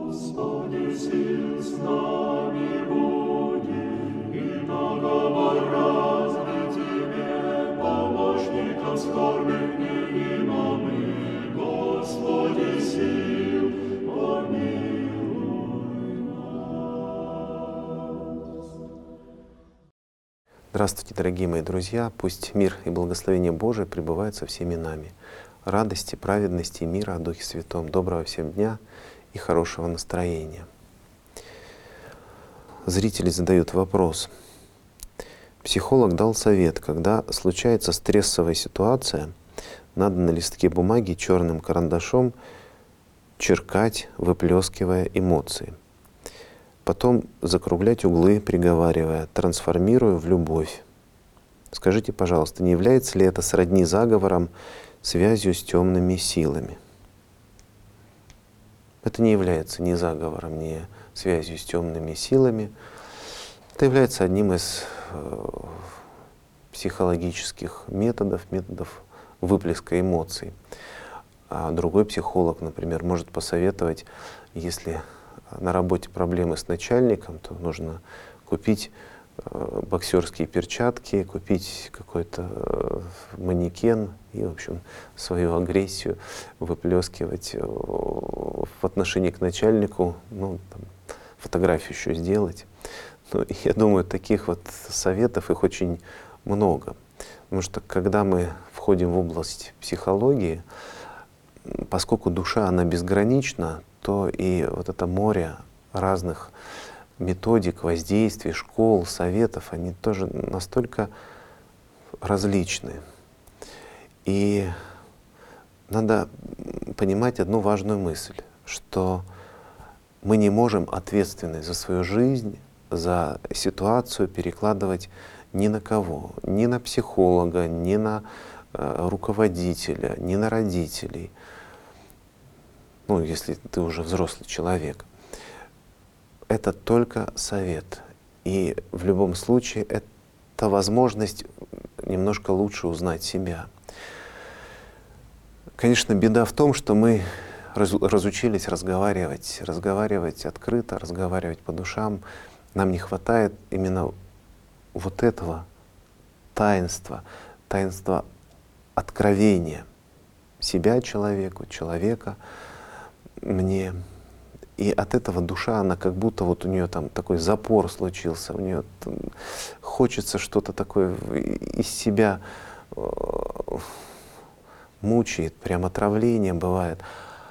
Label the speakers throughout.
Speaker 1: Господи, сил с нами буди, и наговор разный Тебе, помощником скорбных невидимым, Господи, сил, помилуй нас.
Speaker 2: Здравствуйте, дорогие мои друзья! Пусть мир и благословение Божие пребывают со всеми нами. Радости, праведности и мира о Духе Святом. Доброго всем дня и хорошего настроения. Зрители задают вопрос. Психолог дал совет, когда случается стрессовая ситуация, надо на листке бумаги черным карандашом черкать, выплескивая эмоции. Потом закруглять углы, приговаривая, трансформируя в любовь. Скажите, пожалуйста, не является ли это сродни заговорам, связью с темными силами? Это не является ни заговором, ни связью с темными силами. Это является одним из психологических методов выплеска эмоций. А другой психолог, например, может посоветовать, если на работе проблемы с начальником, то нужно купить боксерские перчатки, купить какой-то манекен и, в общем, свою агрессию выплескивать в отношении к начальнику, ну, там, фотографию еще сделать. Ну, я думаю, таких вот советов их очень много. Потому что когда мы входим в область психологии, поскольку душа, она безгранична, то и вот это море разных методик, воздействий, школ, советов, они тоже настолько различны. И надо понимать одну важную мысль, что мы не можем ответственность за свою жизнь, за ситуацию перекладывать ни на кого, ни на психолога, ни на руководителя, ни на родителей. Ну, если ты уже взрослый человек. Это только совет. И в любом случае это возможность немножко лучше узнать себя. Конечно, беда в том, что мы разучились разговаривать открыто, разговаривать по душам. Нам не хватает именно вот этого таинства откровения себя человеку, человека мне. И от этого душа, она как будто вот у нее там такой запор случился, у нее хочется что-то такое из себя мучает, прям отравление бывает.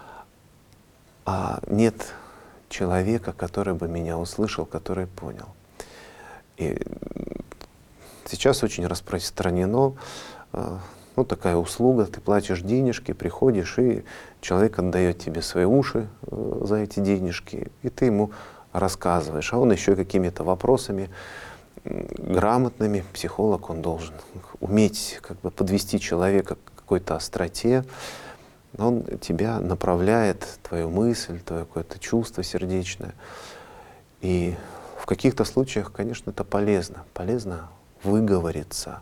Speaker 2: А нет человека, который бы меня услышал, который понял. И сейчас очень распространено, ну, такая услуга, ты платишь денежки, приходишь, и человек отдает тебе свои уши за эти денежки, и ты ему рассказываешь, а он еще какими-то вопросами грамотными, психолог, он должен уметь как бы подвести человека к какой-то остроте, он тебя направляет, твою мысль, твое какое-то чувство сердечное. И в каких-то случаях, конечно, это полезно выговориться,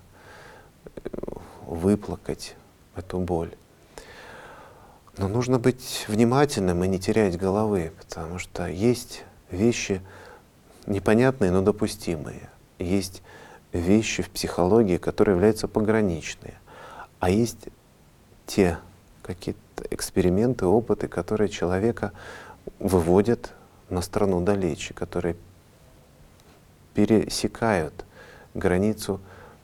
Speaker 2: выплакать эту боль. Но нужно быть внимательным и не терять головы, потому что есть вещи непонятные, но допустимые. Есть вещи в психологии, которые являются пограничные. А есть те какие-то эксперименты, опыты, которые человека выводят на страну далече, которые пересекают границу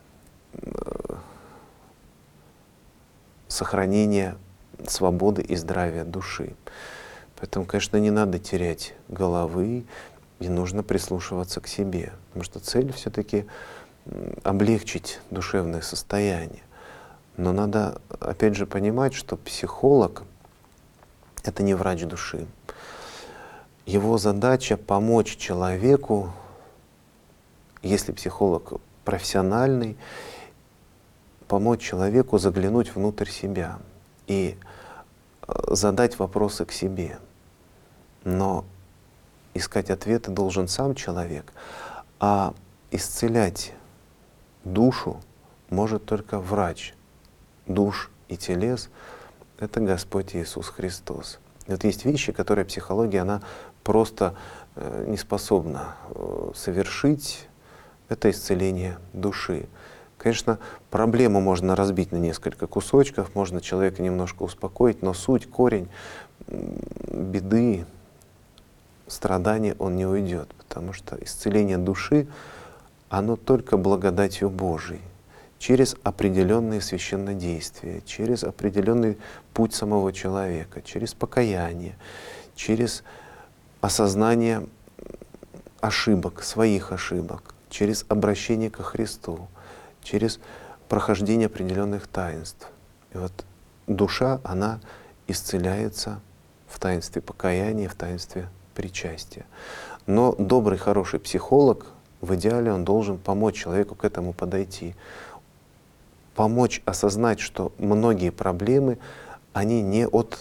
Speaker 2: сохранения свободы и здравия души. Поэтому, конечно, не надо терять головы, и нужно прислушиваться к себе, потому что цель все-таки облегчить душевное состояние. Но надо, опять же, понимать, что психолог — это не врач души. Его задача — помочь человеку, если психолог профессиональный, помочь человеку заглянуть внутрь себя и задать вопросы к себе. Но искать ответы должен сам человек, а исцелять душу может только врач душ и телес — это Господь Иисус Христос. И вот есть вещи, которые психология, она просто не способна совершить. Это исцеление души. Конечно, проблему можно разбить на несколько кусочков, можно человека немножко успокоить, но суть, корень беды, страдания, он не уйдет, потому что исцеление души, оно только благодатью Божией, через определенные священнодействия, через определенный путь самого человека, через покаяние, через осознание ошибок, своих ошибок, через обращение ко Христу, через прохождение определенных таинств. И вот душа, она исцеляется в таинстве покаяния, в таинстве причастия. Но добрый, хороший психолог, в идеале он должен помочь человеку к этому подойти, помочь осознать, что многие проблемы, они не от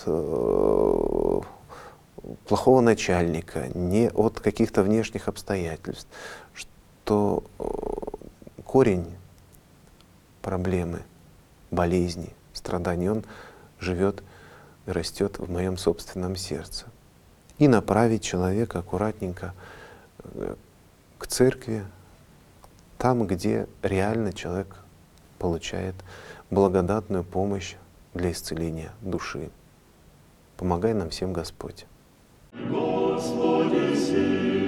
Speaker 2: плохого начальника, не от каких-то внешних обстоятельств, что корень проблемы, болезни, страданий, он живет и растет в моем собственном сердце. И направить человека аккуратненько к церкви, там, где реально человек получает благодатную помощь для исцеления души. Помогай нам всем, Господь.
Speaker 1: Господи, сила.